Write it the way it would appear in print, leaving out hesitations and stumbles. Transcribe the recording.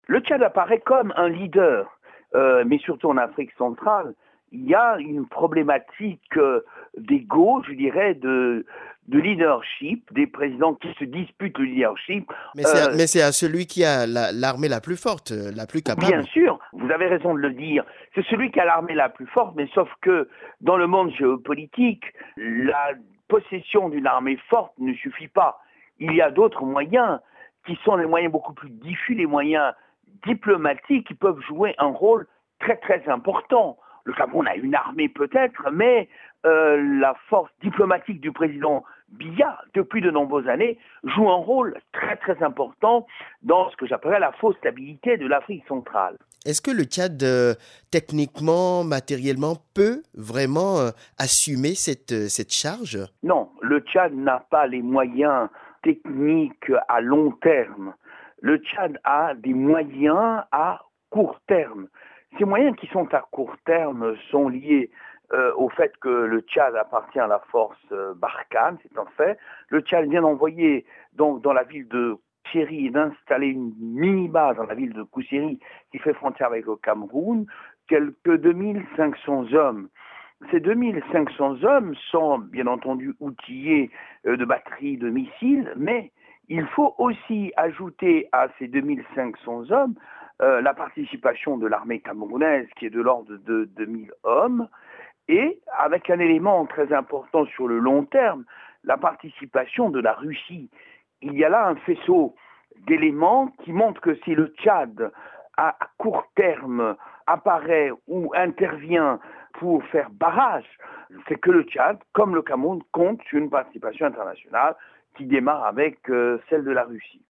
Le Tchad apparaît comme un leader, mais surtout en Afrique centrale, il y a une problématique d'ego, je dirais, de leadership, des présidents qui se disputent le leadership. Euh, Mais c'est à celui qui a l'armée la plus forte, la plus Bien capable. sûr, vous avez raison de le dire, c'est celui qui a l'armée la plus forte, mais sauf que dans le monde géopolitique, la possession d'une armée forte ne suffit pas. Il y a d'autres moyens qui sont des moyens beaucoup plus diffus, les moyens diplomatiques qui peuvent jouer un rôle très très important. Le Cameroun a une armée peut-être, mais la force diplomatique du président Biya, depuis de nombreuses années, joue un rôle très très important dans ce que j'appellerais la fausse stabilité de l'Afrique centrale. Est-ce que le Tchad, techniquement, matériellement, peut vraiment assumer cette charge? Non, le Tchad n'a pas les moyens techniques à long terme. Le Tchad a des moyens à court terme. Ces moyens qui sont à court terme sont liés au fait que le Tchad appartient à la force Barkhane, c'est un fait. Le Tchad vient d'envoyer donc dans la ville de Koussiri et d'installer une mini-base dans la ville de Koussiri qui fait frontière avec le Cameroun, quelques 2500 hommes. Ces 2500 hommes sont bien entendu outillés de batteries, de missiles, mais il faut aussi ajouter à ces 2500 hommes la participation de l'armée camerounaise qui est de l'ordre de 2000 hommes et avec un élément très important sur le long terme, la participation de la Russie. Il y a là un faisceau d'éléments qui montrent que si le Tchad, à court terme, apparaît ou intervient pour faire barrage, c'est que le Tchad, comme le Cameroun, compte sur une participation internationale qui démarre avec celle de la Russie.